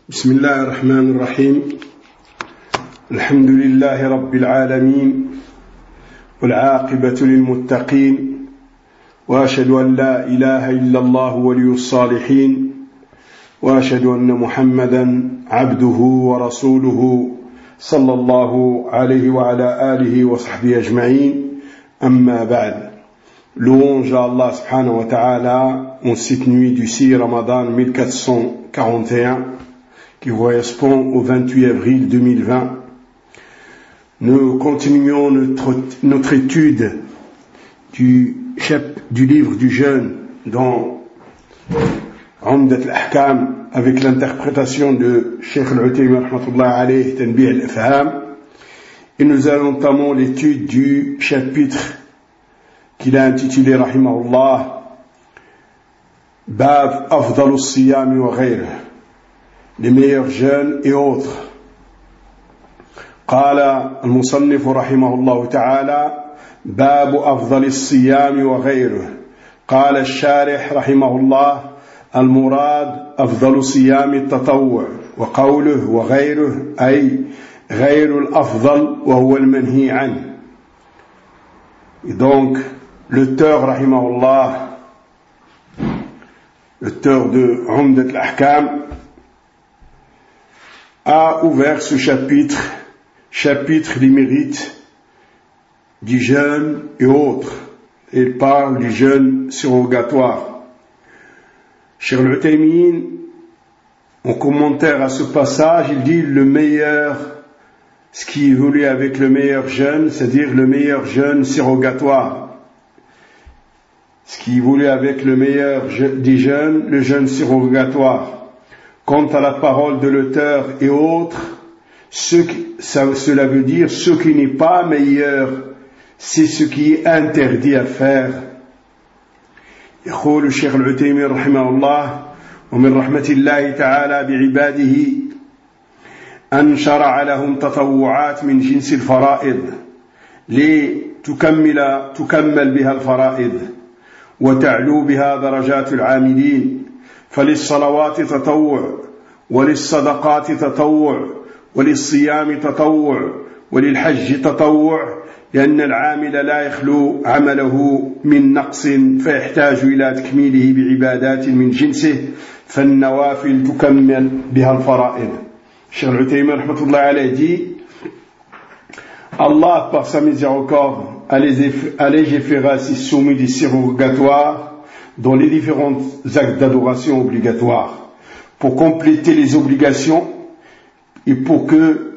بسم الله الرحمن الرحيم الحمد لله رب العالمين والعاقبة للمتقين وأشهد أن لا إله إلا الله ولي الصالحين وأشهد أن محمدا عبده ورسوله صلى الله عليه وعلى آله وصحبه أجمعين أما بعد. Louange à Allah subhanahu wa ta'ala en cette nuit du 6 Ramadan 1441 qui correspond au 28 avril 2020. Nous continuons notre étude du livre du jeûne dans Umdat al-Ahkam avec l'interprétation de Cheikh al-Uthaymin rahmatullah alayhi Tanbih al-Ifham, et nous entamons l'étude du chapitre qu'il a intitulé rahimahullah Bab Afdalu Siyam wa Ghayr, les meilleurs jeûnes et autres. قال المصنف رحمه الله تعالى باب أفضل الصيام وغيره. قال الشارح رحمه الله المراد أفضل صيام التطوع، وقوله وغيره أي غير الأفضل وهو المنهي عنه. Et donc l'auteur rahimahullah, l'auteur de Umdat al-Ahkam, a ouvert ce chapitre des mérites du jeûne et autres. Il parle du jeûne surrogatoire. Cheikh al-Uthaymin, en commentaire à ce passage, il dit le meilleur, ce qui est voulu avec le meilleur jeûne, c'est-à-dire le meilleur jeûne surrogatoire. Ce qui est voulu avec le meilleur des jeûnes, le jeûne surrogatoire. Quant à la parole de l'auteur et autres, cela veut dire ce qui n'est pas meilleur, c'est ce qui est interdit à faire. يقول الشيخ العثيمين رحمه الله ومن رحمة الله تعالى بعباده أن شرع لهم تطوعات من جنس الفرائض لتكمل بها الفرائض وتعلو بها درجات العاملين، فللصلوات تطوع، وللصدقات تطوع، وللصيام تطوع، وللحج تطوع، لأن العامل لا يخلو عمله من نقص فيحتاج إلى تكميله بعبادات من جنسه، فالنوافل تكمل بها الفرائض. Cheikh al-Uthaymin rahmatullah alayhi dit Allah par sa miséricorde a légiféré ainsi soumis des surrogatoires dans les différents actes d'adoration obligatoires pour compléter les obligations et pour que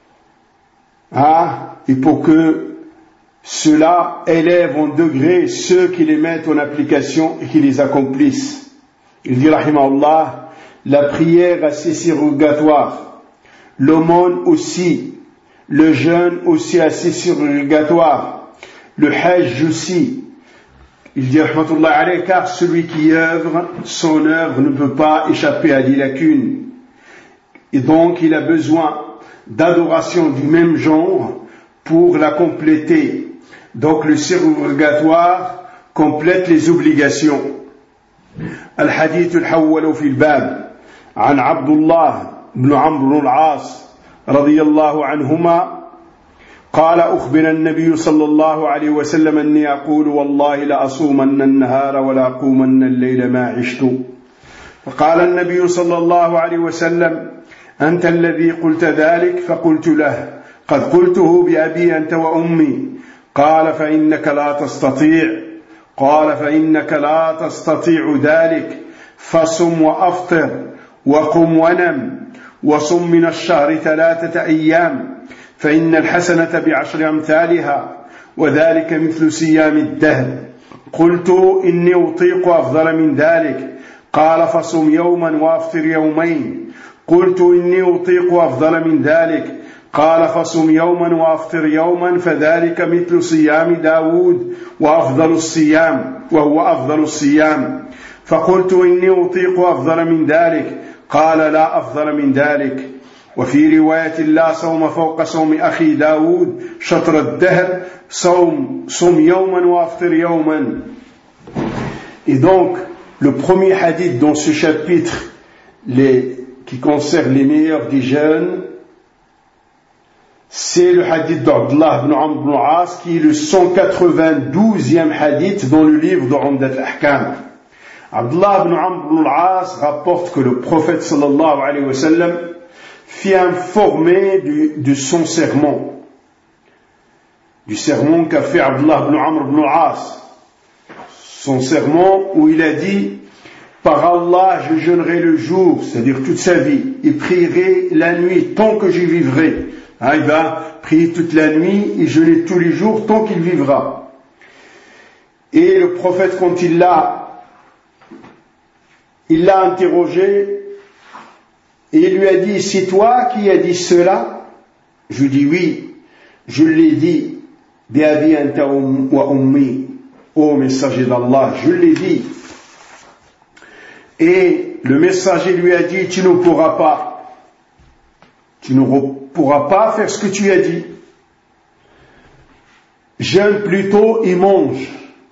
cela élève en degré ceux qui les mettent en application et qui les accomplissent. Il dit rahimahullah, la prière a ses surrogatoires, l'aumône aussi, le jeûne aussi a ses surrogatoires, le hajj aussi. Il dit rahmatullah alayhi, car celui qui œuvre, son œuvre ne peut pas échapper à des lacunes, et donc il a besoin d'adoration du même genre pour la compléter. Donc le surrogatoire complète les obligations. الحديث الحول في الباب عن عبد الله بن عمرو بن العاص رضي الله عنهما قال أخبر النبي صلى الله عليه وسلم أني أقول والله لأصومن النهار ولا أقومن الليل ما عشت، فقال النبي صلى الله عليه وسلم أنت الذي قلت ذلك؟ فقلت له قد قلته بأبي أنت وأمي. قال فإنك لا تستطيع ذلك، فصم وأفطر وقم ونم وصم من الشهر 3 أيام، فإن الحسنة ب10 أمثالها، وذلك مثل صيام الدهر. قلت إني أطيق أفضل من ذلك. قال فصم يوما وأفطر يومين. قلت إني أطيق أفضل من ذلك. قال فصم يوما وأفطر يوما، فذلك مثل صيام داود وهو أفضل الصيام. فقلت إني أطيق أفضل من ذلك. قال لا أفضل من ذلك. وفي رواية لا صوم فوق صوم أخي داود شطر الدهر، صم يوما وأفطر يوما. Et donc, le premier hadith dans ce chapitre, les qui concerne les meilleurs des jeunes, c'est le hadith d'Abdullah ibn Amr ibn al-As, qui est le 192e hadith dans le livre de Umdat al-Ahkam. Abdullah ibn Amr ibn al-As rapporte que le prophète sallallahu alayhi wa sallam fit informer de son sermon, du sermon qu'a fait Abdullah ibn Amr ibn al-As, son sermon où il a dit: par Allah, je jeûnerai le jour, c'est-à-dire toute sa vie, et prierai la nuit tant que j'y vivrai. Il va prier toute la nuit et jeûner tous les jours tant qu'il vivra. Et le prophète, quand il l'a interrogé, et il lui a dit: c'est toi qui as dit cela? Je lui dis: oui, je l'ai dit. Bi abi anta wa ummi, ô messager d'Allah, je l'ai dit. Et le messager lui a dit: tu ne pourras pas faire ce que tu as dit. Jeûne plutôt et mange,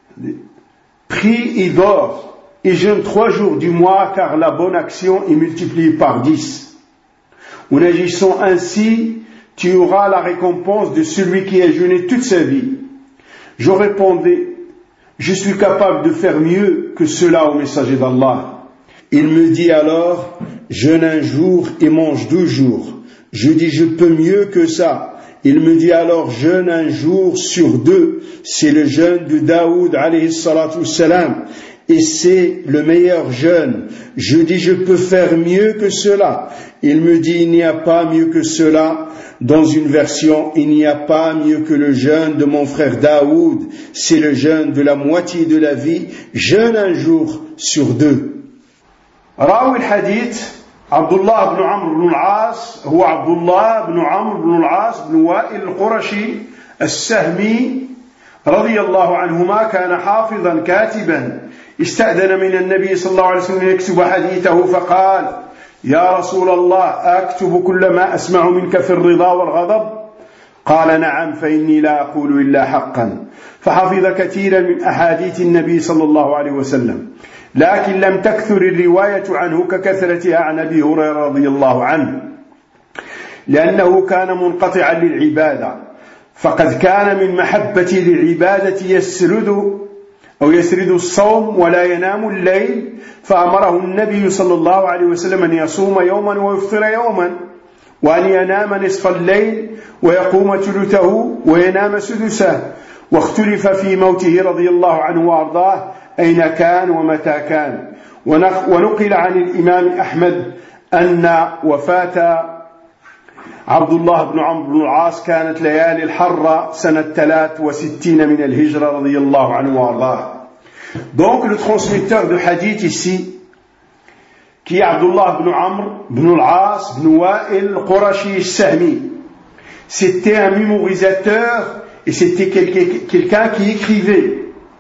prie et dors, et jeûne 3 jours du mois, car la bonne action est multipliée par 10. En agissant ainsi, tu auras la récompense de celui qui a jeûné toute sa vie. Je répondais: je suis capable de faire mieux que cela au messager d'Allah. Il me dit alors: jeûne un jour et mange 12 jours. Je dis: je peux mieux que ça. Il me dit alors: jeûne un jour sur 2. C'est le jeûne de Daoud alayhi salatu wassalam, et c'est le meilleur jeûne. Je dis: je peux faire mieux que cela. Il me dit: il n'y a pas mieux que cela. Dans une version, il n'y a pas mieux que le jeûne de mon frère Daoud. C'est le jeûne de la moitié de la vie. Jeûne un jour sur 2. راوي الحديث عبد الله بن عمرو بن العاص هو عبد الله بن عمرو بن العاص بن وائل القرشي السهمي رضي الله عنهما. كان حافظا كاتبا، استأذن من النبي صلى الله عليه وسلم يكتب حديثه فقال: يا رسول الله، أكتب كل ما أسمع منك في الرضا والغضب؟ قال: نعم، فإني لا أقول إلا حقا. فحفظ كثيرا من أحاديث النبي صلى الله عليه وسلم، لكن لم تكثر الرواية عنه ككثرتها عن أبي هريرة رضي الله عنه، لأنه كان منقطعا للعبادة، فقد كان من محبة للعبادة يسرد الصوم ولا ينام الليل، فأمره النبي صلى الله عليه وسلم أن يصوم يوما ويفطر يوما، وأن ينام نصف الليل ويقوم ثلثه وينام سدسه. واختلف في موته رضي الله عنه وأرضاه أين كان ومتى كان. ونقل عن الإمام أحمد أن وفاة عبد الله بن عمرو بن العاص كانت ليالي الحرة سنة 63 من الهجرة رضي الله عنه وأرضاه. Donc le transmetteur de hadith ici, qui est Abdullah ibn Amr ibn al-As ibn Wa'il al-Qurashi al-Sahmi, c'était un mémorisateur et c'était quelqu'un qui écrivait.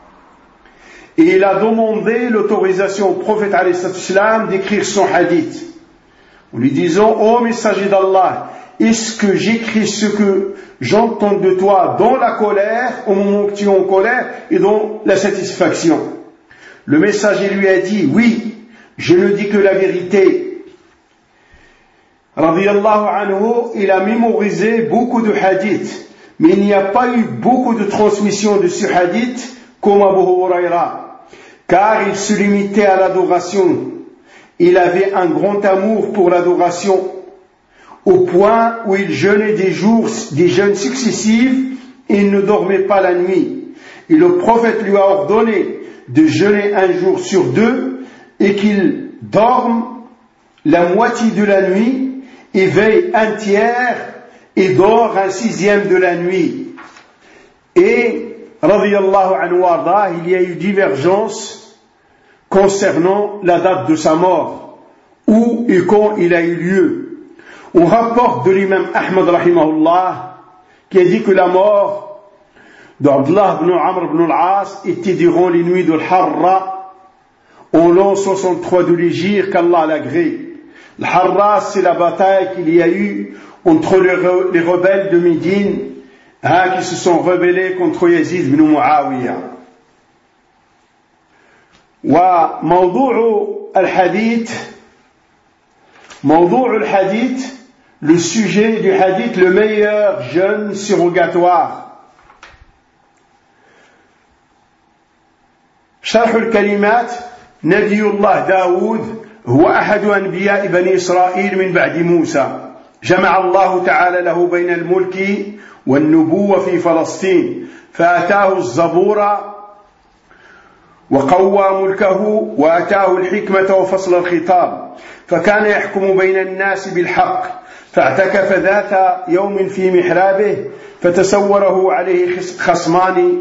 Et il a demandé l'autorisation au prophète alayhi salam d'écrire son hadith, en lui disant: ô messager d'Allah, est-ce que j'écris ce que j'entends de toi dans la colère, au moment où tu es en colère, et dans la satisfaction? Le messager lui a dit: oui, je ne dis que la vérité. Radiyallahu anhu, il a mémorisé beaucoup de hadiths, mais il n'y a pas eu beaucoup de transmission de ce hadith comme Abu Huraira, car il se limitait à l'adoration. Il avait un grand amour pour l'adoration, au point où il jeûnait des jeûnes successifs et il ne dormait pas la nuit. Et le prophète lui a ordonné de jeûner un jour sur 2 et qu'il dorme la moitié de la nuit et veille un tiers et dort un 6e de la nuit. Et radiyallahu anhu warda, il y a eu divergence concernant la date de sa mort, où et quand il a eu lieu. On rapporte de l'imam Ahmad rahimahullah qui a dit que la mort d'Abdullah ibn Amr ibn al-As était durant les nuits de l'Harra, en l'an 63 de l'Hégire, qu'Allah l'agrée. L'Harra, c'est la bataille qu'il y a eu entre les rebelles de Médine, qui se sont rebellés contre Yazid ibn Muawiyah. وموضوع الحديث موضوع الحديث, le sujet du hadith, le meilleur jeûne surrogatoire. شرح الكلمات. نبي الله داود هو أحد أنبياء بني إسرائيل من بعد موسى. جمع الله تعالى له بين الملك والنبوة في فلسطين، فأتاه الزبور وقوى ملكه وأتاه الحكمة وفصل الخطاب، فكان يحكم بين الناس بالحق. فاعتكف ذات يوم في محرابه، فتسوره عليه خصمان،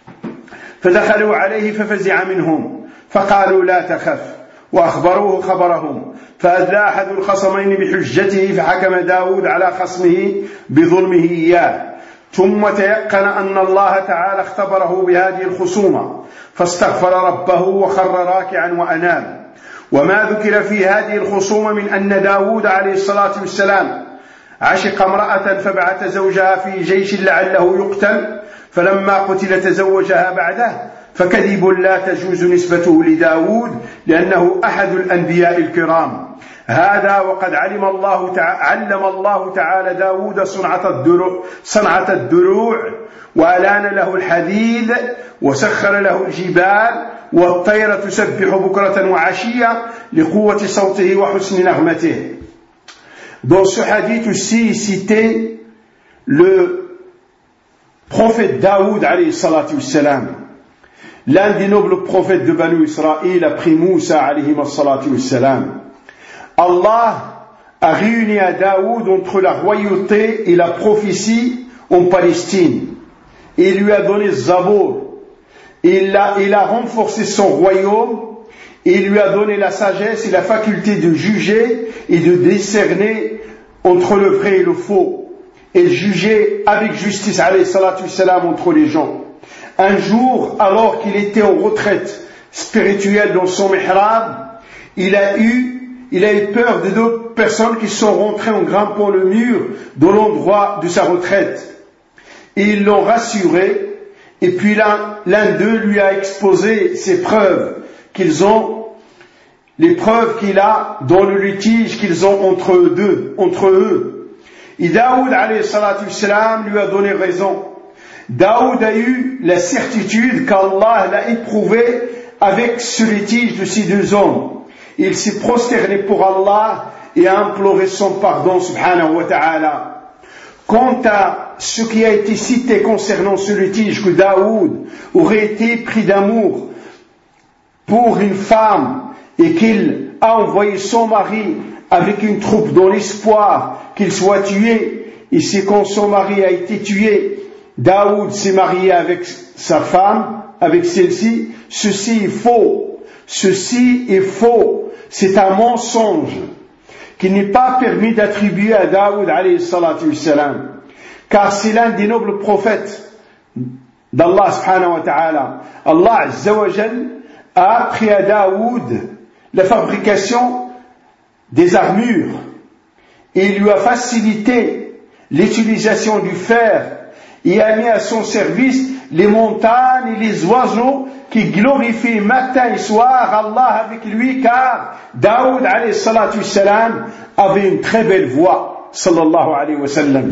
فدخلوا عليه ففزع منهم، فقالوا لا تخف، وأخبروه خبرهم. فأدلى أحد الخصمين بحجته، فحكم داود على خصمه بظلمه إياه، ثم تيقن أن الله تعالى اختبره بهذه الخصومة، فاستغفر ربه وخر راكعا وأناب. وما ذكر في هذه الخصومة من أن داود عليه الصلاة والسلام عشق امرأة فبعث زوجها في جيش لعله يقتل، فلما قتل تزوجها بعده، فكذب لا تجوز نسبته لداود لأنه أحد الأنبياء الكرام. هذا وقد علم الله تعالى داود صنعة الدروع، وألان له الحديد، وسخر له الجبال، والطير تسبح بكرة وعشية لقوة صوته وحسن نغمته. Dans ce hadith aussi cité le prophète Daoud alayhi salatu wassalam. L'un des nobles prophètes de Banu Israël après Moussa alayhi salatu wassalam. Allah a réuni à Daoud entre la royauté et la prophétie en Palestine. Il lui a donné Zabour. Il a renforcé son royaume. Il lui a donné la sagesse et la faculté de juger et de discerner entre le vrai et le faux, et juger avec justice alayhi salatu wassalam entre les gens. Un jour, alors qu'il était en retraite spirituelle dans son mihrab, il a eu peur de deux personnes qui sont rentrées en grimpant le mur de l'endroit de sa retraite. Et ils l'ont rassuré, et puis l'un d'eux lui a exposé ses preuves les preuves qu'il a dans le litige qu'ils ont entre eux. Et Daoud alayhi salatu wassalam lui a donné raison. Daoud a eu la certitude qu'Allah l'a éprouvé avec ce litige de ces deux hommes. Il s'est prosterné pour Allah et a imploré son pardon subhanahu wa ta'ala. Quant à ce qui a été cité concernant ce litige, que Daoud aurait été pris d'amour pour une femme et qu'il a envoyé son mari avec une troupe dans l'espoir qu'il soit tué, et c'est quand son mari a été tué, Daoud s'est marié avec sa femme, avec celle-ci. Ceci est faux. C'est un mensonge qu'il n'est pas permis d'attribuer à Daoud alayhi salatu wassalam, car c'est l'un des nobles prophètes d'Allah subhanahu wa ta'ala. Allah azza wa jal a appris à Daoud la fabrication des armures, et il lui a facilité l'utilisation du fer, et a mis à son service les montagnes et les oiseaux qui glorifient matin et soir Allah avec lui, car Daoud alayhi salatu wassalam avait une très belle voix sallallahu alayhi wa sallam.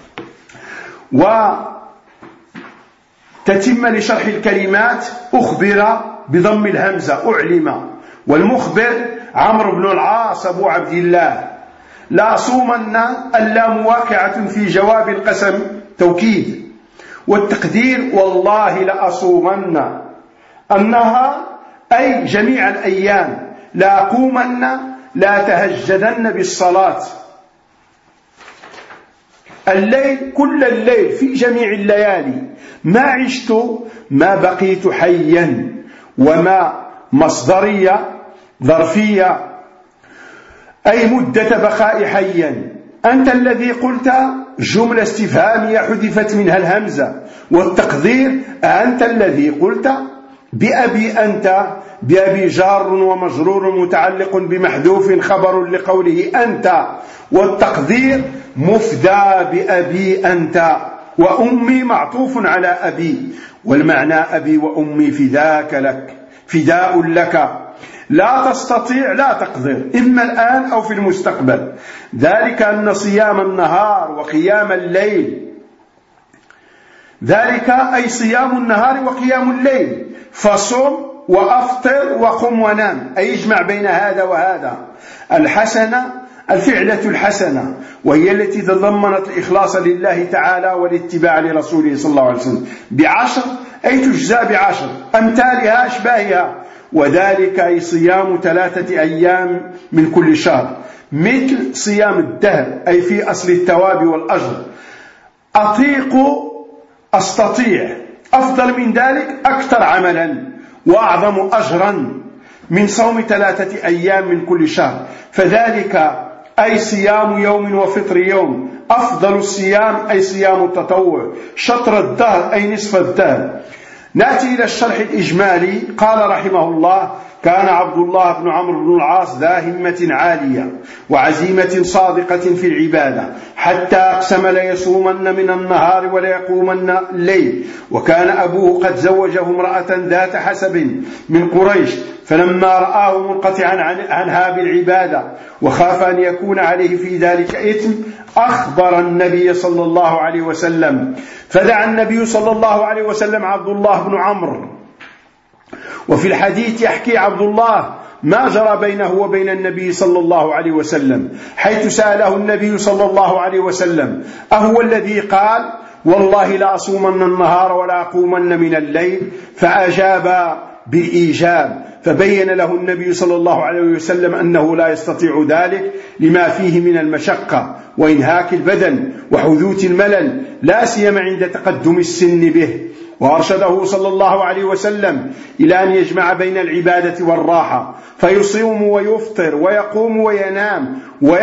وتتم لشرح الكلمات أخبر بضم الهمزة أعلم، والمخبر عمرو بن العاص أبو عبد الله. لا أصومن اللام واقعة في جواب القسم توكيد، والتقدير والله لأصومن أنها أي جميع الأيام، لا أقومن لا تهجدن بالصلاة. الليل كل الليل في جميع الليالي، ما عشت ما بقيت حيا، وما مصدرية ظرفية أي مدة بقاء حيا. أنت الذي قلت جملة استفهامية حذفت منها الهمزة، والتقدير أنت الذي قلت بأبي أنت، بأبي جار ومجرور متعلق بمحذوف خبر لقوله أنت، والتقدير مفدى بأبي أنت، وأمي معطوف على أبي، والمعنى أبي وأمي فداء لك. لا تستطيع لا تقدر، إما الآن أو في المستقبل. ذلك أن صيام النهار وقيام الليل، ذلك أي صيام النهار وقيام الليل، فصم وأفطر وقم ونام، أي اجمع بين هذا وهذا. الحسنة الفعلة الحسنة، وهي التي تضمنت الإخلاص لله تعالى والاتباع لرسوله صلى الله عليه وسلم، بعشر أي تجزى بعشر أمثالها أشباهها، وذلك أي صيام 3 أيام من كل شهر، مثل صيام الدهر أي في أصل الثواب والأجر. أطيق أستطيع، أفضل من ذلك أكثر عملا وأعظم أجرا من صوم 3 أيام من كل شهر، فذلك أي صيام يوم وفطر يوم. أفضل الصيام أي صيام التطوع، شطر الدهر أي نصف الدهر. نأتي إلى الشرح الإجمالي. قال رحمه الله: كان عبد الله بن عمرو بن العاص ذا همة عالية وعزيمة صادقة في العبادة، حتى أقسم ليصومن من النهار وليقومن الليل. وكان أبوه قد زوجه امرأة ذات حسب من قريش، فلما رآه منقطعا عنها بالعبادة وخاف أن يكون عليه في ذلك إثم، أخبر النبي صلى الله عليه وسلم، فدعا النبي صلى الله عليه وسلم عبد الله بن عمرو. وفي الحديث يحكي عبد الله ما جرى بينه وبين النبي صلى الله عليه وسلم، حيث سأله النبي صلى الله عليه وسلم: أهو الذي قال والله لا أصومن النهار ولا أقومن من الليل؟ فأجاب بالإيجاب، فبين له النبي صلى الله عليه وسلم أنه لا يستطيع ذلك لما فيه من المشقة وإنهاك البدن وحدوث الملل، لا سيما عند تقدم السن به. وأرشده صلى الله عليه وسلم إلى أن يجمع بين العبادة والراحة، فيصوم ويفطر ويقوم وينام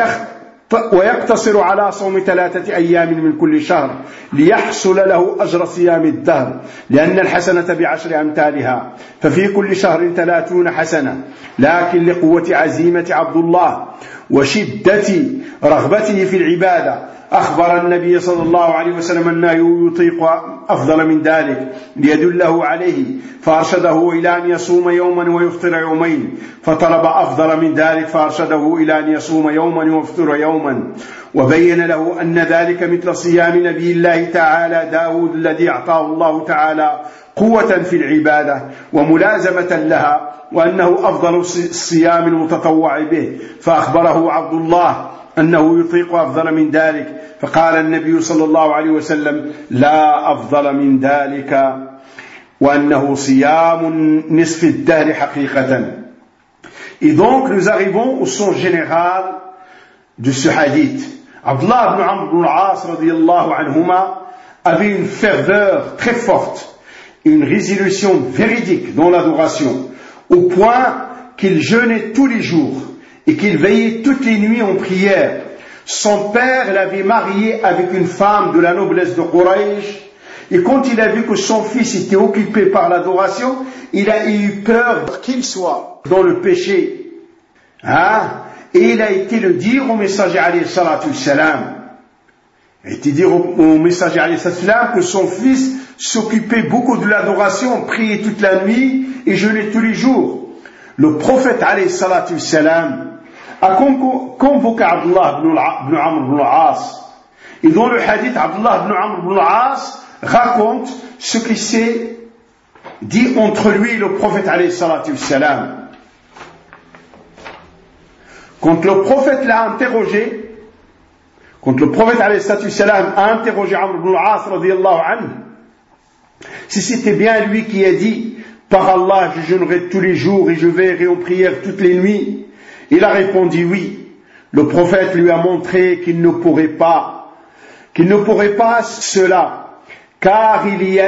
ويقتصر على صوم 3 أيام من كل شهر، ليحصل له أجر صيام الدهر، لأن الحسنة ب10 أمثالها، ففي كل شهر 30 حسنة. لكن لقوة عزيمة عبد الله وشدة رغبته في العبادة، أخبر النبي صلى الله عليه وسلم أنه يطيق أفضل من ذلك ليدله عليه، فأرشده إلى أن يصوم يوما ويفطر يومين، فطلب أفضل من ذلك فأرشده إلى أن يصوم يوما ويفطر يوما، وبين له أن ذلك مثل صيام نبي الله تعالى داود الذي أعطاه الله تعالى قوة في العبادة وملازمة لها، وأنه أفضل الصيام المتطوع به، فأخبره عبد الله أنه يطيق أفضل من ذلك، فقال النبي صلى الله عليه وسلم: لا أفضل من ذلك، وأنه صيام نصف الدهر حقيقة. Et donc nous arrivons au sens général de ce hadith. Abdullah ibn Amr ibn al-As radiyallahu anhuma avait une ferveur très forte, une résolution véridique dans l'adoration, au point qu'il jeûnait tous les jours et qu'il veillait toutes les nuits en prière. Son père l'avait marié avec une femme de la noblesse de Quraysh, et quand il a vu que son fils était occupé par l'adoration, il a eu peur qu'il soit dans le péché. Et il a été le dire au messager alayhi salatu wassalam. Il a été dire au messager alayhi salatu wassalam que son fils s'occupait beaucoup de l'adoration, priait toute la nuit et jeûnait tous les jours. Le prophète alayhi salatu wassalam a convoqué Abdullah ibn Amr ibn al-As. Et dans le hadith, Abdullah ibn Amr ibn al-As raconte ce qui s'est dit entre lui et le prophète alayhi salatu wassalam. Quand le prophète l'a interrogé, quand le prophète alayhi salatu wassalam a interrogé Amr ibn al-As radiyallahu anhu, si c'était bien lui qui a dit: par Allah, je jeûnerai tous les jours et je veillerai en prière toutes les nuits, il a répondu oui. Le prophète lui a montré qu'il ne pourrait pas cela, car il y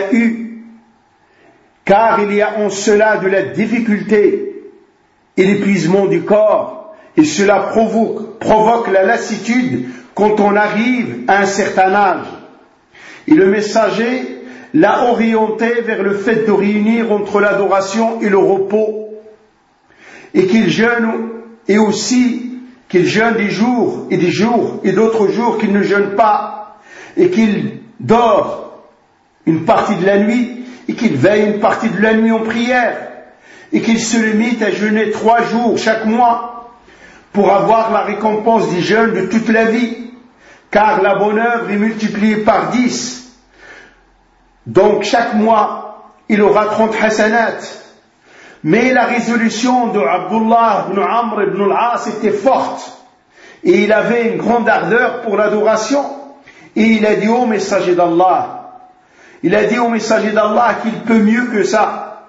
a en cela de la difficulté et l'épuisement du corps, et cela provoque la lassitude quand on arrive à un certain âge. Et le messager l'a orienté vers le fait de réunir entre l'adoration et le repos, et qu'il jeûne, et aussi qu'il jeûne des jours et d'autres jours qu'il ne jeûne pas, et qu'il dort une partie de la nuit et qu'il veille une partie de la nuit en prière, et qu'il se limite à jeûner 3 jours chaque mois pour avoir la récompense du jeûne de toute la vie, car la bonne œuvre est multipliée par 10. Donc chaque mois, il aura 30 hasanat. Mais la résolution de Abdullah ibn Amr ibn al-As était forte, et il avait une grande ardeur pour l'adoration, et il a dit au messager d'Allah, qu'il peut mieux que ça,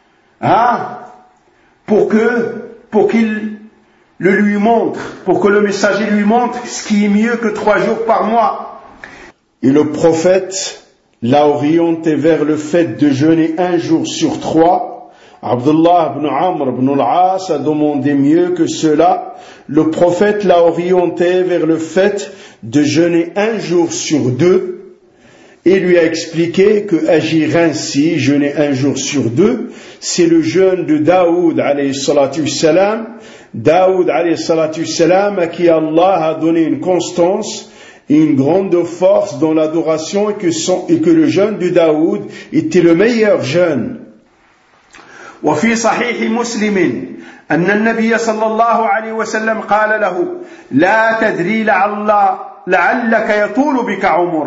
pour qu'il le lui montre, pour que le messager lui montre ce qui est mieux que 3 jours par mois. Et le prophète l'a orienté vers le fait de jeûner 1 jour sur 3. Abdullah ibn Amr ibn al-As a demandé mieux que cela. Le prophète l'a orienté vers le fait de jeûner 1 jour sur 2 et lui a expliqué que agir ainsi, jeûner 1 jour sur 2, c'est le jeûne de Daoud alayhi salatu salam. Daoud alayhi salatu salam, à qui Allah a donné une constance et une grande force dans l'adoration, et que le jeûne de Daoud était le meilleur jeûne. وفي صحيح مسلم أن النبي صلى الله عليه وسلم قال له لا تدري لعلك يطول بك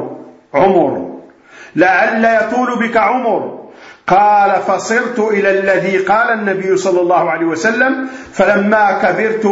عمر قال فصرت إلى الذي قال النبي صلى الله عليه وسلم فلما كبرت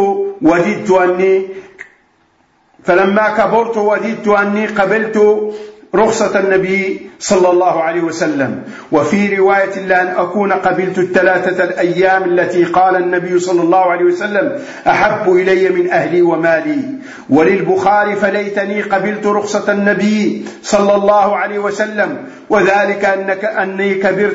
وددت أني قبلت رخصة النبي صلى الله عليه وسلم وفي رواية لأن أكون قبلت 3 الأيام التي قال النبي صلى الله عليه وسلم أحب إلي من أهلي ومالي وللبخاري فليتني قبلت رخصة النبي صلى الله عليه وسلم وذلك أني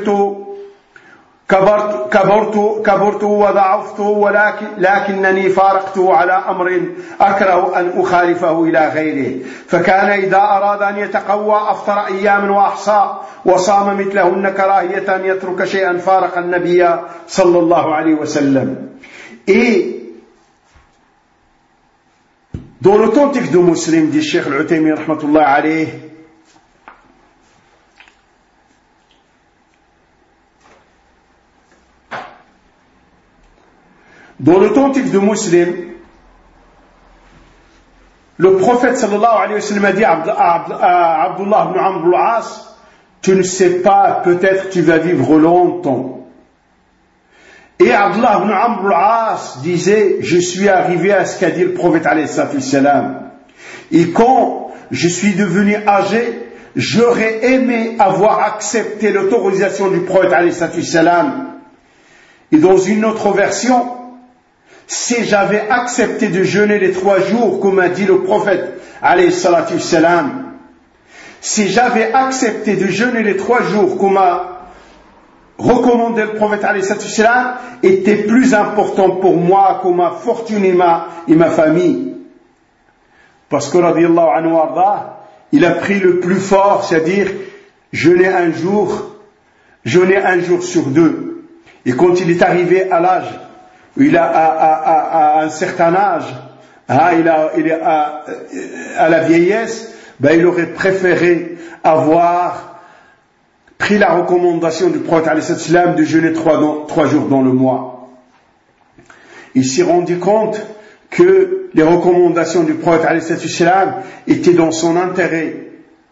كبرت وضعفت لكنني فارقته على أمر أكره أن أخالفه إلى غيره فكان إذا أراد أن يتقوى أفطر أيام وأحصى وصام مثلهن كراهية أن يترك شيئا فارق النبي صلى الله عليه وسلم. Et dans l'authentique de Muslim, dit Cheikh Al-Uthaymin rahmatullah alayh, dans l'authentique de Muslim, le prophète sallallahu alayhi wa sallam a dit à Abdullah ibn Amr al-As, tu ne sais pas, peut-être tu vas vivre longtemps. Et Abdullah ibn Amr al-As disait, je suis arrivé à ce qu'a dit le prophète alayhi salam. Et quand je suis devenu âgé, j'aurais aimé avoir accepté l'autorisation du prophète alayhi salam. Et dans une autre version, si j'avais accepté de jeûner les 3 jours, comme a dit le prophète, alayhi salatu salam, si j'avais accepté de jeûner les 3 jours, comme a recommandé le prophète, alayhi salatu salam, était plus important pour moi, comme ma fortune et ma famille. Parce que, radiyallahu anhu arda, il a pris le plus fort, c'est-à-dire, jeûner 1 jour sur 2. Et quand il est arrivé à l'âge, il a à un certain âge, il est à la vieillesse, il aurait préféré avoir pris la recommandation du prophète alayhi salam de jeûner 3 jours dans le mois. Il s'est rendu compte que les recommandations du prophète alayhi salam étaient dans son intérêt.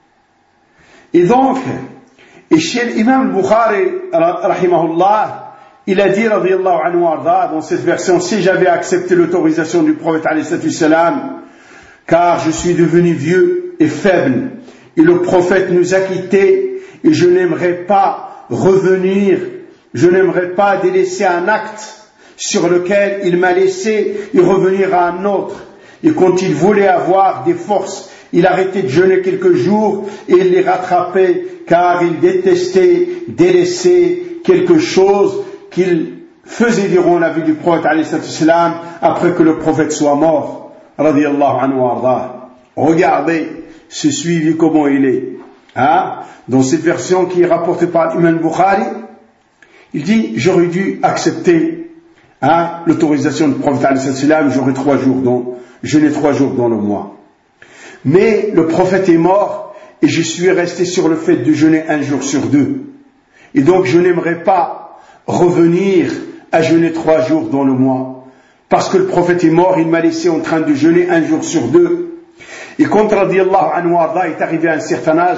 Et donc, chez l'imam Bukhari rahimahullah, il a dit, radiyallahu anhu arda, dans cette version, si j'avais accepté l'autorisation du prophète alayhi salam, car je suis devenu vieux et faible, et le prophète nous a quittés, et je n'aimerais pas revenir, je n'aimerais pas délaisser un acte sur lequel il m'a laissé et revenir à un autre. Et quand il voulait avoir des forces, il arrêtait de jeûner quelques jours et il les rattrapait, car il détestait délaisser quelque chose qu'il faisait durant la vie du prophète alayhi salam après que le prophète soit mort, radiyallahu anhu arda. Regardez ce suivi comment il est. Dans cette version qui est rapportée par l'imam Bukhari, il dit, j'aurais dû accepter l'autorisation du prophète alayhi salam, j'aurais 3 jours jeûner 3 jours dans le mois. Mais le prophète est mort et je suis resté sur le fait de jeûner 1 jour sur 2. Et donc je n'aimerais pas revenir à jeûner 3 jours dans le mois. Parce que le prophète est mort, il m'a laissé en train de jeûner 1 jour sur 2. Et quand radiyallahu anhu arda est arrivé à un certain âge,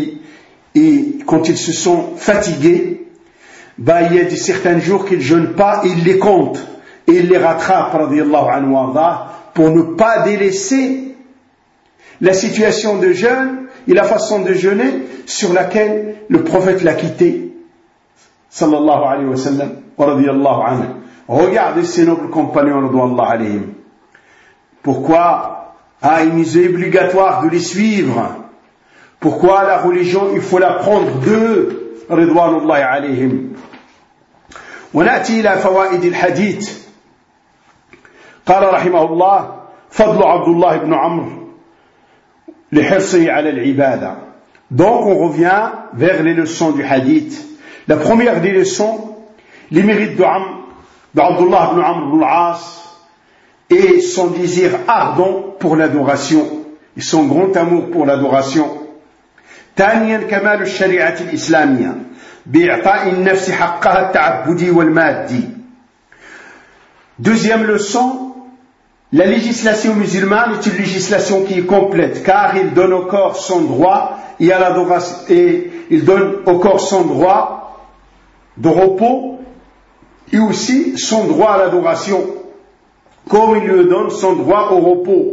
et quand ils se sont fatigués, il y a certains jours qu'ils ne jeûnent pas, et ils les comptent. Et ils les rattrapent, radiyallahu anhu arda, pour ne pas délaisser la situation de jeûne et la façon de jeûner sur laquelle le prophète l'a quitté, sallallahu alayhi wa sallam, wa radiyallahu anhu. Regardez ces nobles compagnons, radiyallahu alayhim. Pourquoi il nous est obligatoire de les suivre? Pourquoi la religion, il faut l'apprendre d'eux, ridwanullahi alayhim. ونأتي إلى فوائد الحديث. قال رحمه الله: فضل عبد الله بن عمرو لحرصه على العبادة. Donc on revient vers les leçons du hadith. La première des leçons, les mérites d'Abdullah ibn Amr ibn al-As et son désir ardent pour l'adoration et son grand amour pour l'adoration. ثانيا كمال الشريعة الإسلامية بإعطاء النفس حقها التعبدي والمادي. Deuxième leçon, la législation musulmane est une législation qui est complète, car il donne au corps son droit et à l'adoration, et il donne au corps son droit de repos et aussi son droit à l'adoration, comme il lui donne son droit au repos.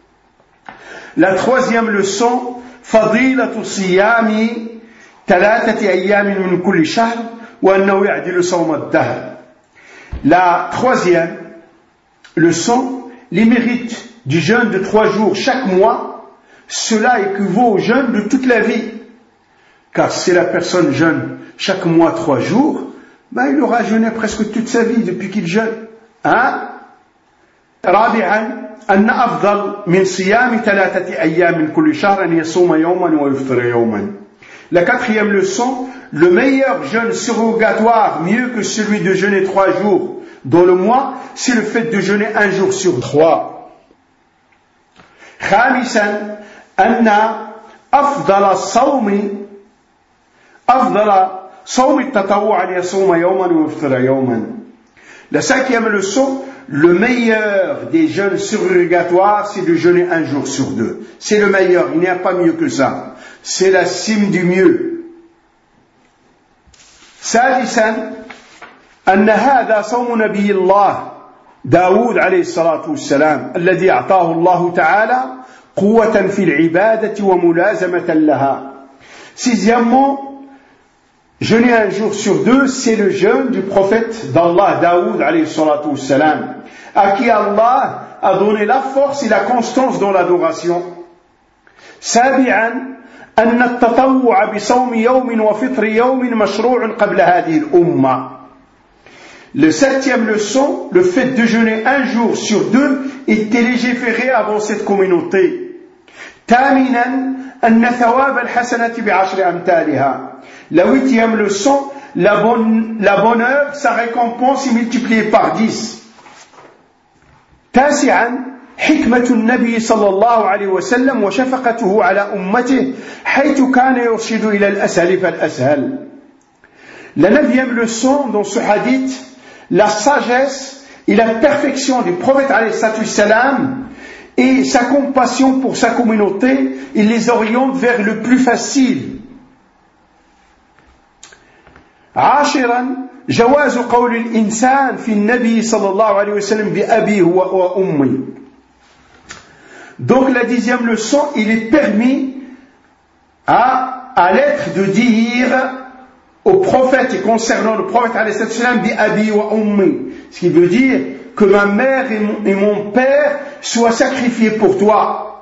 La troisième leçon, فضيلة الصيام 3 أيام من كل شهر وأنه يعدل صوم الدهر. La troisième leçon, les mérites du jeûne de 3 jours chaque mois, cela équivaut au jeûne de toute la vie. Car si la personne jeûne chaque mois 3 jours, il aura jeûné presque toute sa vie depuis qu'il jeûne. رابعا أن أفضل من صيام 3 أيام من كل شهر أن يصوم يوما ويفطر يوما. La quatrième leçon, le meilleur jeûne surrogatoire, mieux que celui de jeûner 3 jours dans le mois, c'est le fait de jeûner 1 jour sur 3. خامسا أن أفضل صوم التطوع أن يصوم يوما ويفطر يوما. La cinquième leçon, le meilleur des jeûnes surrogatoires, c'est de jeûner 1 jour sur 2. C'est le meilleur, il n'y a pas mieux que ça. C'est la cime du mieux. سادسا أن هذا صوم نبي الله داود عليه الصلاة والسلام الذي أعطاه الله تعالى قوة في العبادة وملازمة لها. Sixièmement, jeûner 1 jour sur 2, c'est le jeûne du prophète d'Allah, Daoud, alayhi salatu wassalam, à qui Allah a donné la force et la constance dans l'adoration. سابعا أن التطوع بصوم يوم وفطر يوم مشروع قبل هذه الأمة. Le 7e leçon, le fait de jeûner 1 jour sur 2 était légiféré avant cette communauté. ثامنا أن ثواب الحسنة ب10 أمثالها. La 8e leçon, la bonne œuvre, sa récompense est multipliée par 10. تاسعا حكمة النبي صلى الله عليه وسلم وشفقته على أمته حيث كان يرشد إلى الأسهل فالأسهل. La 9e leçon dans ce hadith, la sagesse et la perfection du prophète alayhi salam et sa compassion pour sa communauté, il les oriente vers le plus facile. عاشرا جواز قول الإنسان في النبي صلى الله عليه وسلم بأبي وأمي. Donc la 10e leçon, il est permis à l'être de dire au prophète et concernant le prophète alayhi salam بأبي وأمي, ce qui veut dire que ma mère et mon père soient sacrifiés pour toi.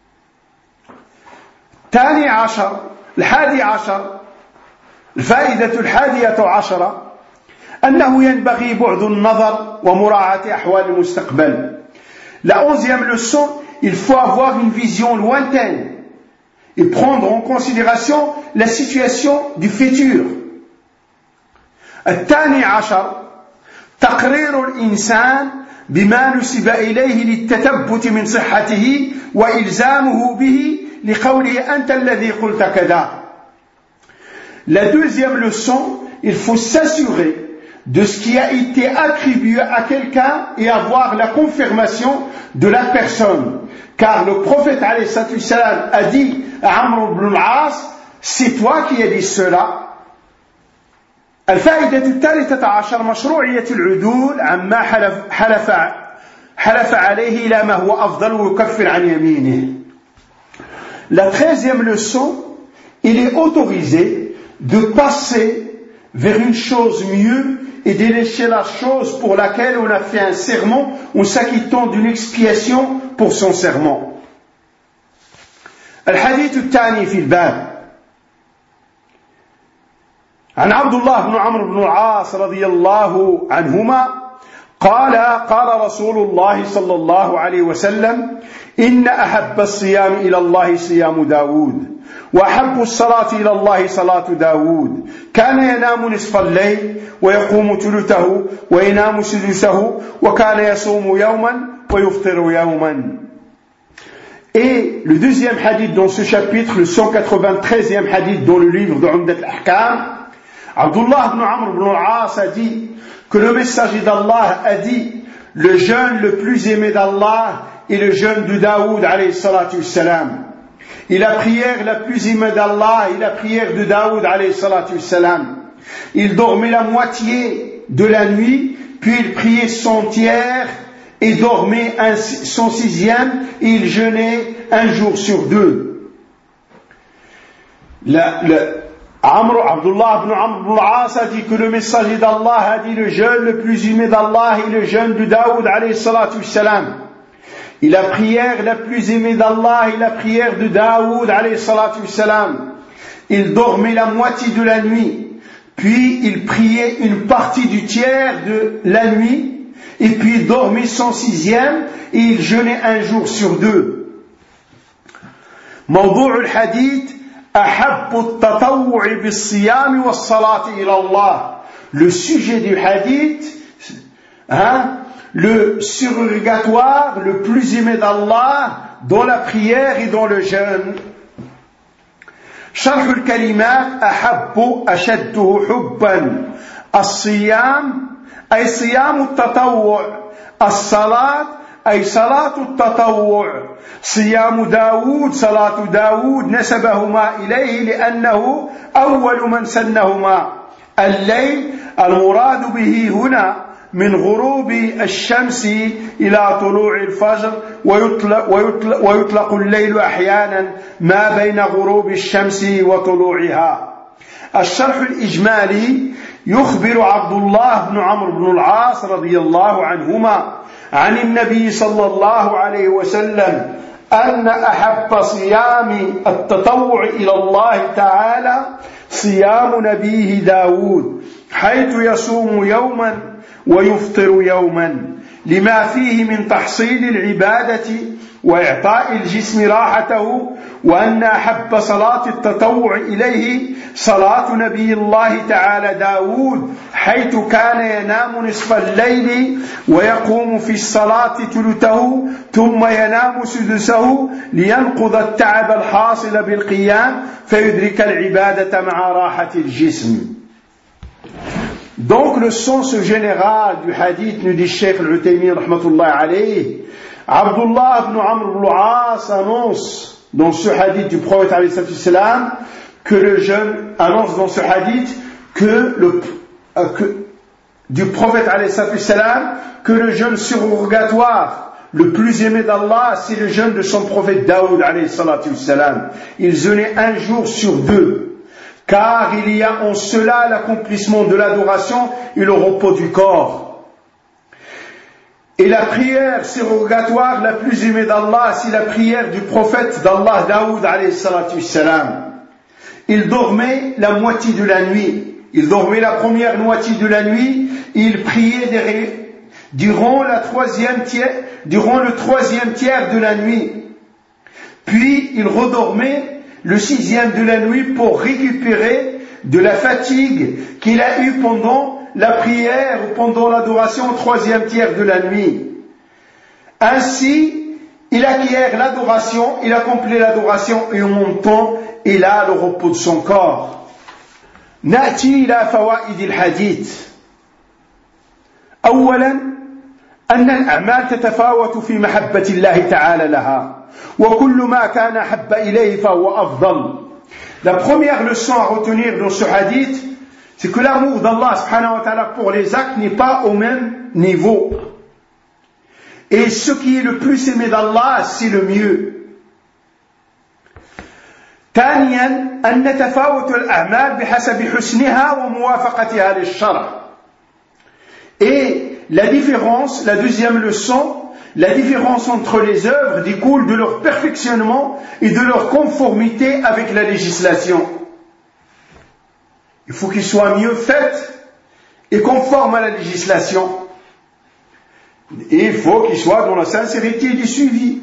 الثاني عشر الحادي عشر الفائدة 11 أنه ينبغي بعد النظر ومراعاة أحوال المستقبل. La 11e leçon, il faut avoir une vision lointaine et prendre en considération la situation du futur. الثاني عشر تقرير الإنسان بما نسب إليه للتثبت من صحته وإلزامه به لقوله أنت الذي قلت كذا. La 2e leçon, il faut s'assurer de ce qui a été attribué à quelqu'un et avoir la confirmation de la personne. Car le prophète alayhi salam a dit à Amr ibn al-As, c'est toi qui as dit cela. الفائدة الثالثة عشر مشروعية العدول عما حلف عليه إلى ما هو أفضل ويكفر عن يمينه. La 13e leçon, il est autorisé de passer vers une chose mieux et de laisser la chose pour laquelle on a fait un serment en s'acquittant d'une expiation pour son serment. الحديث الثاني في الباب عن عبد الله بن عمرو بن العاص رضي الله عنهما قال قال رسول الله صلى الله عليه وسلم إن أحب الصيام إلى الله صيام داود وأحب الصلاة إلى الله صلاة داود كان ينام نصف الليل ويقوم ثلثه وينام سدسه وكان يصوم يوما ويفطر يوما. Et le deuxième hadith dans ce chapitre, le 193e hadith dans le livre de Umdat al-Ahkam, Abdullah ibn Amr ibn al-As a dit que le messager d'Allah a dit le jeûne le plus aimé d'Allah est le jeûne de Daoud alayhi salatu wassalam. Et la prière la plus aimée d'Allah est la prière de Daoud alayhi salatu wassalam. Il dormait la moitié de la nuit, puis il priait son tiers et dormait son sixième et il jeûnait un jour sur deux. Abdullah ibn Amr ibn al-As a dit que le messager d'Allah a dit le jeûne le plus aimé d'Allah est le jeûne de Daoud alayhi salatu wassalam. Et la prière la plus aimée d'Allah est la prière de Daoud alayhi salatu wassalam. Il dormait la moitié de la nuit, puis il priait une partie du tiers de la nuit, et puis il dormait son sixième et il jeûnait un jour sur deux. موضوع الحديث أحب التطوع بالصيام والصلاة إلى الله. Le sujet du hadith, le surrogatoire le plus aimé d'Allah dans la prière et dans le jeûne. شرح الكلمات أحب أشده حبا الصيام أي صيام التطوع الصلاة أي صلاة التطوع صيام داود صلاة داود نسبهما إليه لأنه أول من سنهما. الليل المراد به هنا من غروب الشمس إلى طلوع الفجر ويطلق الليل أحيانا ما بين غروب الشمس وطلوعها. الشرح الإجمالي يخبر عبد الله بن عمرو بن العاص رضي الله عنهما عن النبي صلى الله عليه وسلم أن أحب صيام التطوع إلى الله تعالى صيام نبيه داود حيث يصوم يوما ويفطر يوما لما فيه من تحصيل العبادة وإعطاء الجسم راحته وأن أحب صلاة التطوع إليه صلاة نبي الله تعالى داود حيث كان ينام نصف الليل ويقوم في الصلاة ثلثه ثم ينام سدسه لينقض التعب الحاصل بالقيام فيدرك العبادة مع راحة الجسم. Donc le sens général du hadith, nous dit Cheikh Al-Utaymin rahmatullahi alayhi, Abdullah ibn Amr ibn al-As annonce dans ce hadith du prophète alayhi salam que le jeûne annonce dans ce hadith du prophète alayhi salam que le jeûne surrogatoire le plus aimé d'Allah c'est le jeûne de son prophète Daoud alayhi salam. Il jeûnait un jour sur deux. Car il y a en cela l'accomplissement de l'adoration et le repos du corps. Et la prière surrogatoire la plus aimée d'Allah, c'est la prière du prophète d'Allah, Daoud alayhi salatu salam. Il dormait la moitié de la nuit. Il dormait la première moitié de la nuit. Et il priait durant le troisième tiers de la nuit. Puis il redormait le sixième de la nuit pour récupérer de la fatigue qu'il a eue pendant la prière ou pendant l'adoration au troisième tiers de la nuit. Ainsi, il acquiert l'adoration, il accomplit l'adoration et en même temps, il a le repos de son corps. نأتي إلى فوائد الحديث. أولا أن الأعمال تتفاوت في محبة الله تعالى لها وكل ما كان أحب إليه فهو أفضل. La première leçon à retenir dans ce hadith, c'est que l'amour d'Allah subhanahu wa ta'ala pour les actes n'est pas au même niveau. Et ce qui est le plus aimé d'Allah, c'est le mieux. ثانيا أن تفاوت الأعمال بحسب حسنها وموافقتها للشرع. Et la différence, la deuxième leçon, la différence entre les œuvres découle de leur perfectionnement et de leur conformité avec la législation. Il faut qu'ils soient mieux faits et conformes à la législation. Et il faut qu'ils soient dans la sincérité du suivi.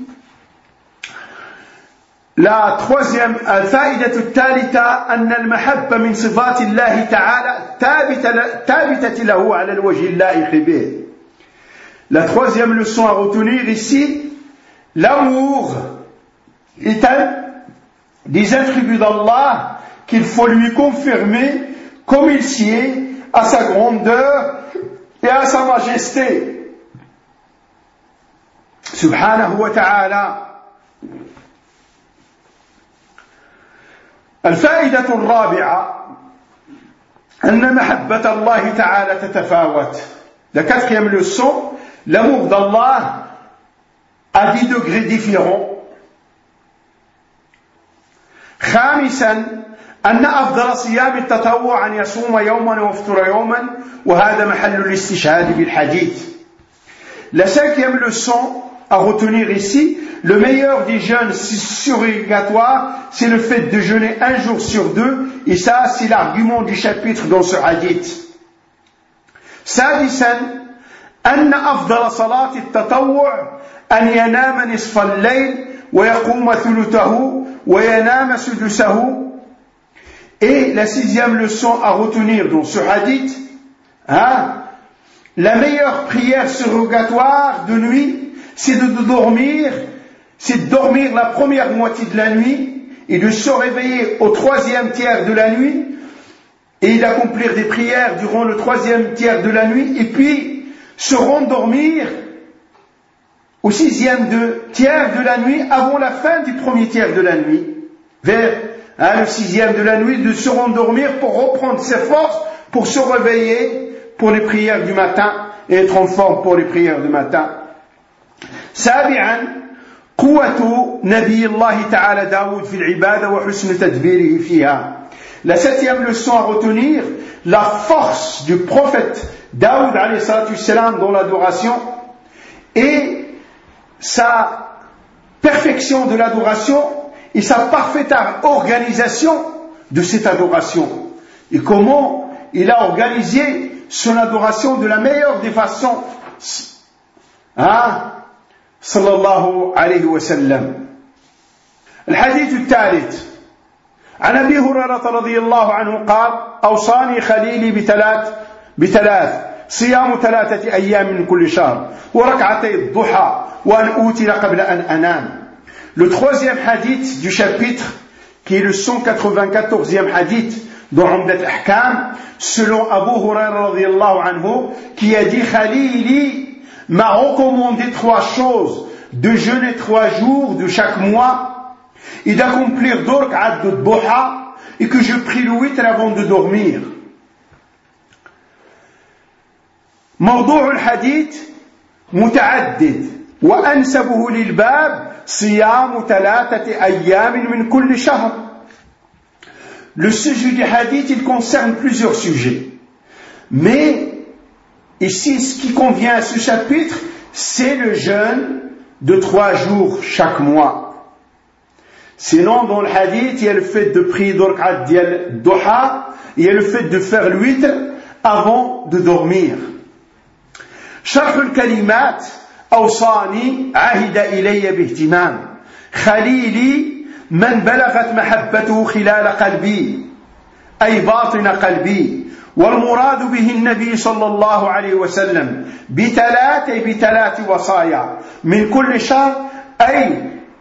La troisième, الفائدة الثالثة أن المحبة من صفات الله تعالى ثابتة له على الوجه اللائق به. La troisième leçon à retenir ici, l'amour est un des attributs d'Allah qu'il faut lui confirmer comme il sied à sa grandeur et à sa majesté. Subhanahu wa ta'ala. الفائدة الرابعة أن محبة الله تعالى تتفاوت. La quatrième leçon, l'amour d'Allah a des degrés différents. خامسا أن أفضل صيام التطوع أن يصوم يوما ويفطر يوما وهذا محل الاستشهاد بالحديث. La cinquième leçon à retenir ici, le meilleur des jeûnes surrogatoires, c'est le fait de jeûner un jour sur deux, et ça, c'est l'argument du chapitre dans ce hadith. سادسا أن أفضل صلاة التطوع أن ينام نصف الليل ويقوم ثلثه وينام سدسه. Et la sixième leçon à retenir dans ce hadith, la meilleure prière surrogatoire de nuit, c'est de dormir la première moitié de la nuit et de se réveiller au troisième tiers de la nuit et d'accomplir des prières durant le troisième tiers de la nuit et puis se rendormir au sixième tiers de la nuit avant la fin du premier tiers de la nuit. Vers le sixième de la nuit, de se rendormir pour reprendre ses forces, pour se réveiller pour les prières du matin et être en forme pour les prières du matin. سابعا قوة نبي الله تعالى داود في العبادة وحسن تدبيره فيها. La septième leçon à retenir, la force du prophète Daoud alayhi salatu salam dans l'adoration et sa perfection de l'adoration et sa parfaite organisation de cette adoration. Et comment il a organisé son adoration de la meilleure des façons. صلى الله عليه وسلم. الحديث الثالث عن أبي هريرة رضي الله عنه قال أوصاني خليلي بثلاث صيام 3 أيام من كل شهر وركعتي الضحى وأن أوتر قبل أن أنام. Le troisième hadith du chapitre qui est le 194e hadith dans Umdat al-Ahkam selon Abu Hurairah radiyallahu anhu qui a dit Khalili m'a recommandé 3 choses, de jeûner 3 jours de chaque mois et d'accomplir 2 rak'at de duha et que je prie le witr avant de dormir. موضوع الحديث متعدد وأنسبه للباب صيام 3 أيام من كل شهر. Le sujet du hadith, il concerne plusieurs sujets. Mais ici, ce qui convient à ce chapitre, c'est le jeûne de 3 jours chaque mois. Sinon, dans le hadith, il y a le fait de prier 2 rak'at diyal duha, il y a le fait de faire le witr avant de dormir. شرح الكلمات أوصاني عهد إلي باهتمام خليلي من بلغت محبته خلال قلبي أي باطن قلبي والمراد به النبي صلى الله عليه وسلم بثلاث وصايا من كل شهر أي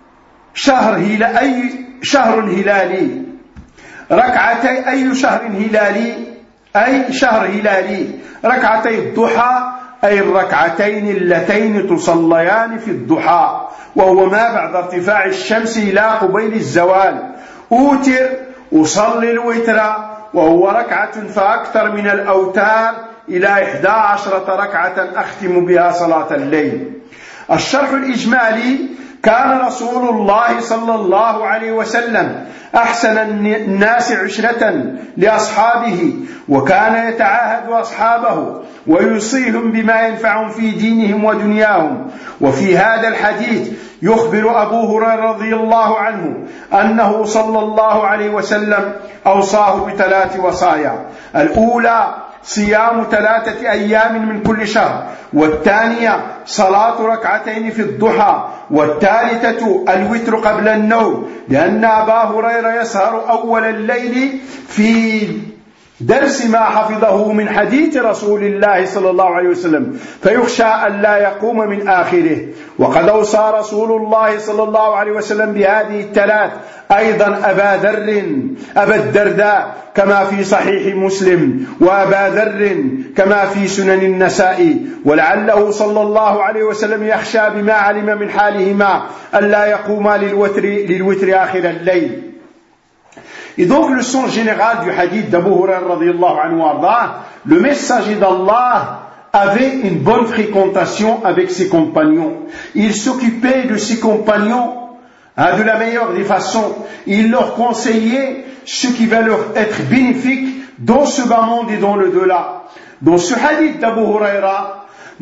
شهر هلالي ركعتي أي شهر هلالي ركعتي الضحى أي الركعتين اللتين تصليان في الضحى وهو ما بعد ارتفاع الشمس إلى قبيل الزوال. أوتر أصلي الوتر وهو ركعة فأكثر من الأوتار إلى 11 ركعة أختم بها صلاة الليل. الشرح الإجمالي: كان رسول الله صلى الله عليه وسلم أحسن الناس عشرة لأصحابه، وكان يتعاهد أصحابه ويوصيهم بما ينفعهم في دينهم ودنياهم. وفي هذا الحديث يخبر أبو هريرة رضي الله عنه أنه صلى الله عليه وسلم أوصاه ب3 وصايا: الأولى صيام 3 أيام من كل شهر، والثانية صلاة ركعتين في الضحى، والثالثة الوتر قبل النوم، لأن أبا هريرة يسهر أول الليل في درس ما حفظه من حديث رسول الله صلى الله عليه وسلم، فيخشى أن لا يقوم من آخره. وقد أوصى رسول الله صلى الله عليه وسلم بهذه ال3 أيضا أبا الدرداء كما في صحيح مسلم، وأبا ذر كما في سنن النسائي، ولعله صلى الله عليه وسلم يخشى بما علم من حالهما ألا يقوما للوتر آخر الليل. Et donc le sens général du hadith d'Abu Hurairah radhiyallahu anhu arda, le messager d'Allah avait une bonne fréquentation avec ses compagnons. Il s'occupait de ses compagnons de la meilleure des façons. Il leur conseillait ce qui va leur être bénéfique dans ce bas monde et dans le delà. Dans ce hadith d'Abu Hurairah,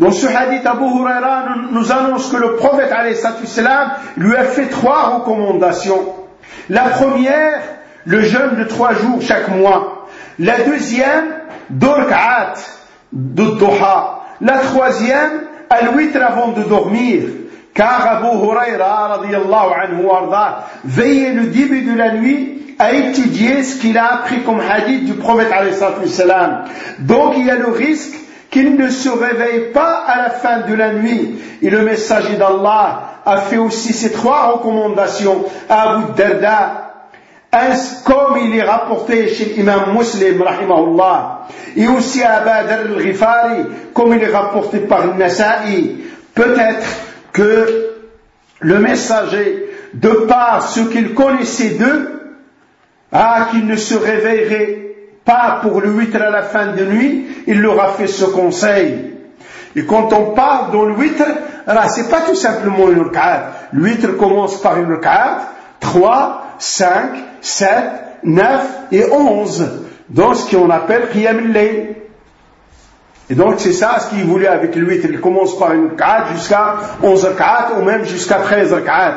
nous annonce que le prophète alayhi salatu wassalam lui a fait 3 recommandations. La première, le jeûne de 3 jours chaque mois. La deuxième, 2 rak'at de duha. La troisième, al-witr avant de dormir. Car Abu Hurairah radiyallahu anhu arda veillait le début de la nuit à étudier ce qu'il a appris comme hadith du prophète alayhi salatu wassalam. Donc il y a le risque qu'il ne se réveille pas à la fin de la nuit. Et le messager d'Allah a fait aussi ces 3 recommandations à Abu Darda, comme il est rapporté chez l'imam Muslim rahimahullah, et aussi à Abu Dharr al-Ghifari, comme il est rapporté par le Nasa'i. Peut-être que le messager, de par ce qu'il connaissait d'eux, qu'il ne se réveillerait pas pour le witr à la fin de nuit, il leur a fait ce conseil. Et quand on parle dans le witr, c'est pas tout simplement une rak'at. Le witr commence par une rak'at, 3, 5, 7, 9 et 11, dans ce qu'on appelle Qiyam al-Layl. Et donc c'est ça ce qu'il voulait avec le witr. Il commence par une rak'at jusqu'à 11 rak'at ou même jusqu'à 13 rak'at.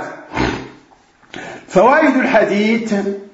فوائد الحديث: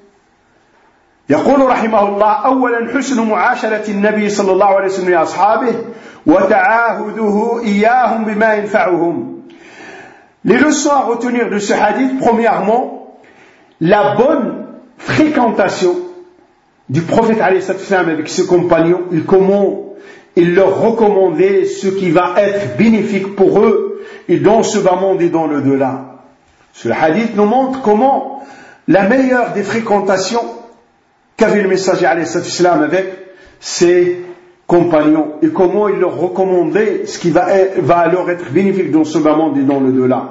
يقول رحمه الله: أولا حسن معاشرة النبي صلى الله عليه وسلم لأصحابه وتعاهده إياهم بما ينفعهم. Les leçons à retenir de ce hadith: premièrement, la bonne fréquentation du prophète alayhi salam avec ses compagnons, et comment il leur recommandait ce qui va être bénéfique pour eux et dans ce bas monde et dans le delà. Ce hadith nous montre comment la meilleure des fréquentations qu'avait le messager alayhi salam avec ses compagnons et comment il leur recommandait ce qui va leur être bénéfique dans ce bas monde et dans le delà.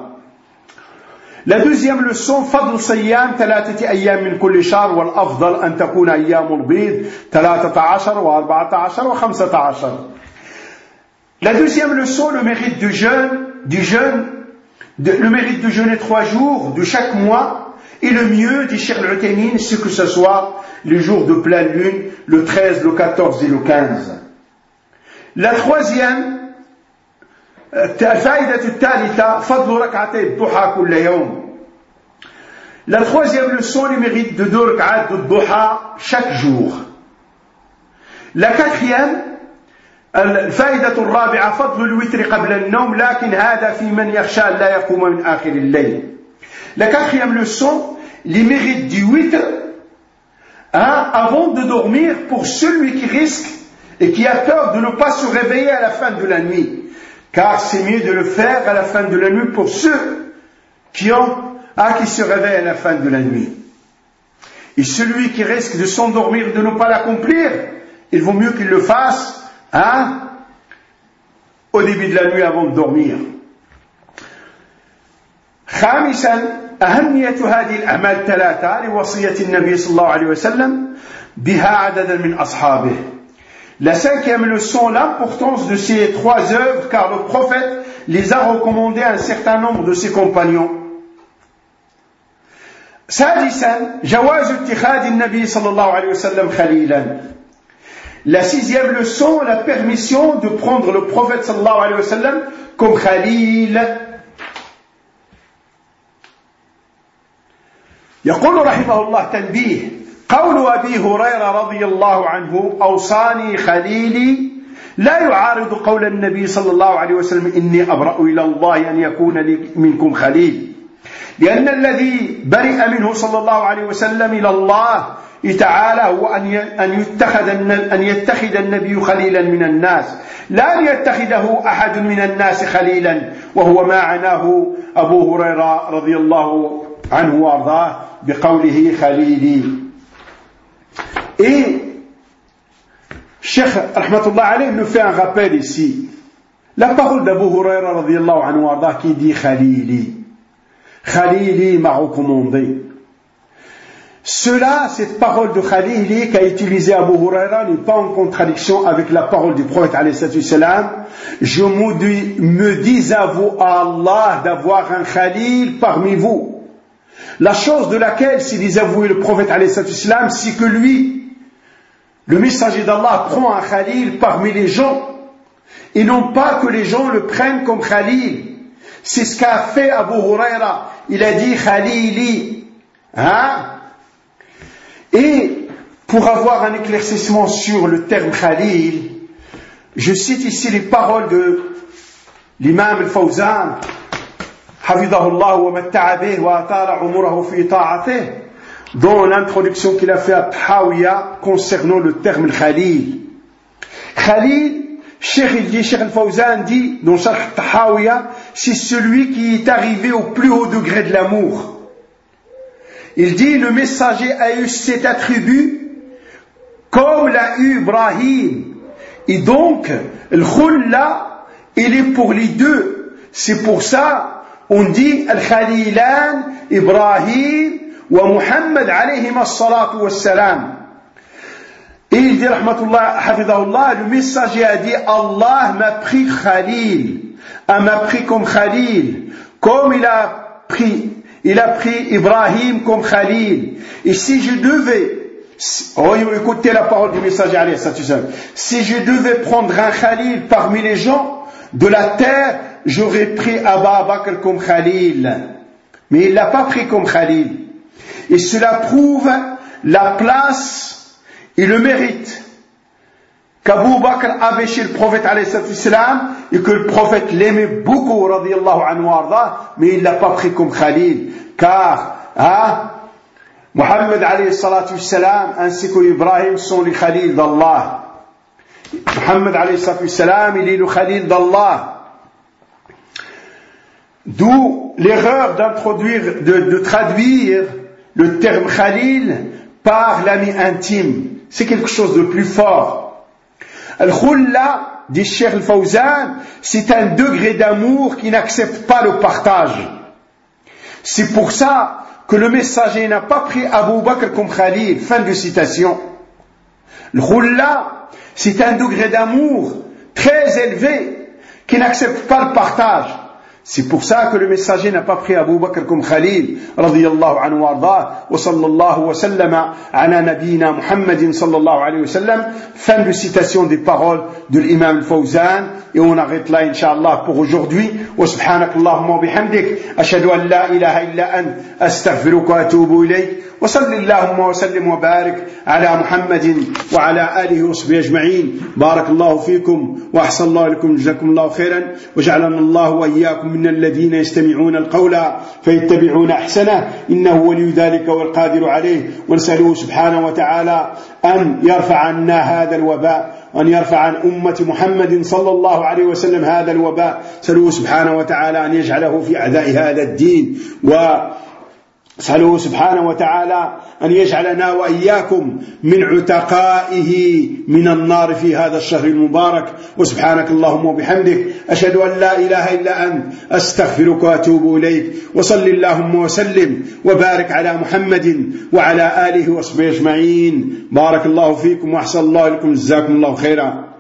La deuxième leçon: فضل صيام 3 أيام من كل شهر والأفضل أن تكون أيام البيض 13 و14 و15. La deuxième leçon: le mérite du jeûne, le mérite de jeûner 3 jours de chaque mois, et le mieux, dit Cheikh Al-Uthaymin, c'est que ce soit les jours de pleine lune, le 13, le 14 et le 15. La troisième, الفائدة الثالثة فضل ركعتي الضحى كل يوم. La troisième leçon, le mérite de 2 rak'at de duha chaque jour. La quatrième, الفائدة الرابعة فضل الوتر قبل النوم لكن هذا في من يخشى أن لا يقوم من آخر الليل. La quatrième leçon, les mérites du witr avant de dormir pour celui qui risque et qui a peur de ne pas se réveiller à la fin de la nuit. Car c'est mieux de le faire à la fin de la nuit pour ceux qui se réveillent à la fin de la nuit. Et celui qui risque de s'endormir, de ne pas l'accomplir, il vaut mieux qu'il le fasse au début de la nuit avant de dormir. خامسا أهمية هذه الأعمال الثلاثة لوصية النبي صلى الله عليه وسلم بها عددا من أصحابه. La cinquième leçon, l'importance de ces trois œuvres, car le prophète les a recommandées à un certain nombre de ses compagnons. سادسا جواز اتخاذ النبي صلى الله عليه وسلم خليلا. La sixième leçon, la permission de prendre le prophète صلى الله عليه وسلم comme khalil. يقول رحمه الله تنبيه: قول أبي هريرة رضي الله عنه أوصاني خليلي لا يعارض قول النبي صلى الله عليه وسلم إني أبرأ إلى الله أن يكون لي منكم خليل، لأن الذي برئ منه صلى الله عليه وسلم إلى الله تعالى هو أن يتخذ النبي خليلا من الناس، لا أن يتخذه أحد من الناس خليلا، وهو ما عناه أبو هريرة رضي الله عنه وارضاه بقوله خليلي. Et Cheikh Rahmatullah alayhi nous fait un rappel ici. La parole d'Abu Huraira radiyallahu anhu warda qui dit Khalili. Khalili m'a recommandé. Cela, cette parole de Khalili qu'a utilisé Abu Huraira n'est pas en contradiction avec la parole du prophète alayhi salam. Je me désavoue à Allah d'avoir un Khalil parmi vous. La chose de laquelle s'est désavoué le prophète alayhi salam, c'est que lui, le messager d'Allah, prend un Khalil parmi les gens et non pas que les gens le prennent comme Khalil. C'est ce qu'a fait Abu Huraira. Il a dit Khalili. Hein? Et pour avoir un éclaircissement sur le terme Khalil, je cite ici les paroles de l'imam al-Fawzan, Hafidahullah wa matta'a bih wa atala umurahu fi ta'atih, dans l'introduction qu'il a fait à Tahawiya concernant le terme Khalil. Khalil, Cheikh al-Fawzan dit dans Sharh Tahawiya, c'est celui qui est arrivé au plus haut degré de l'amour. Il dit le messager a eu cet attribut comme l'a eu Ibrahim. Et donc, le khulla, il est pour les deux. C'est pour ça, on dit al-Khalilan, Ibrahim wa Muhammad alayhim as-salatu was-salam. Et il dit, rahmatullah, hafidahullah, le messager a dit, Allah m'a pris Khalil, m'a pris comme Khalil, comme il a pris Ibrahim comme Khalil. Et si je devais, écoutez la parole du messager alayhi salam, si je devais prendre un Khalil parmi les gens de la terre, j'aurais pris Abu Bakr comme Khalil. Mais il l'a pas pris comme Khalil. Et cela prouve la place et le mérite qu'Abu Bakr avait chez le prophète alayhi salam et que le prophète l'aimait beaucoup radiyallahu anhu arda, mais il l'a pas pris comme Khalil. Car Muhammad alayhi salam ainsi que Ibrahim sont les Khalil d'Allah. Muhammad alayhi salam, il est le Khalil d'Allah. D'où l'erreur de traduire le terme Khalil par l'ami intime. C'est quelque chose de plus fort. Al-Khulla, dit Cheikh al-Fawzan, c'est un degré d'amour qui n'accepte pas le partage. C'est pour ça que le messager n'a pas pris Abu Bakr comme Khalil. Fin de citation. Al-Khulla, c'est un degré d'amour très élevé qui n'accepte pas le partage. C'est pour ça que le messager n'a pas pris Abu Bakr comme Khalil, radiyallahu anhu wa arda, wa sallallahu wa sallama ala nabiyina Muhammadin sallallahu alayhi wa sallam. Fin de citation des paroles de l'imam al-Fawzan. Et on arrête là, Inch'Allah, pour aujourd'hui. Wa subhanakallahumma wa bihamdik, ashhadu an la ilaha illa ant, astaghfiruka wa atubu ilayk. وصل اللهم وسلم وبارك على محمد وعلى آله وصحبه أجمعين. بارك الله فيكم وأحسن الله لكم، جزاكم الله خيرا، وجعلنا الله وإياكم من الذين يستمعون القول فيتبعون أحسنه، إنه ولي ذلك والقادر عليه. ونسأله سبحانه وتعالى أن يرفع عنا هذا الوباء، وأن يرفع عن أمة محمد صلى الله عليه وسلم هذا الوباء. نسأله سبحانه وتعالى أن يجعله في أعداء هذا الدين أسأله سبحانه وتعالى أن يجعلنا وإياكم من عتقائه من النار في هذا الشهر المبارك. وسبحانك اللهم وبحمدك أشهد أن لا إله إلا أنت أستغفرك وأتوب إليك. وصل اللهم وسلم وبارك على محمد وعلى آله وصحبه أجمعين. بارك الله فيكم وأحسن الله لكم، جزاكم الله خيرا.